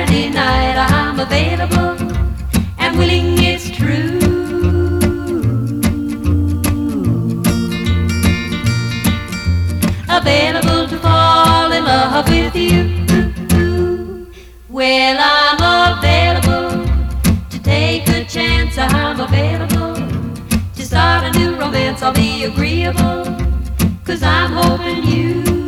Saturday night I'm available and willing, it's true. Available to fall in love with you. Well, I'm available to take a chance. I'm available to start a new romance. I'll be agreeable, 'cause I'm hoping you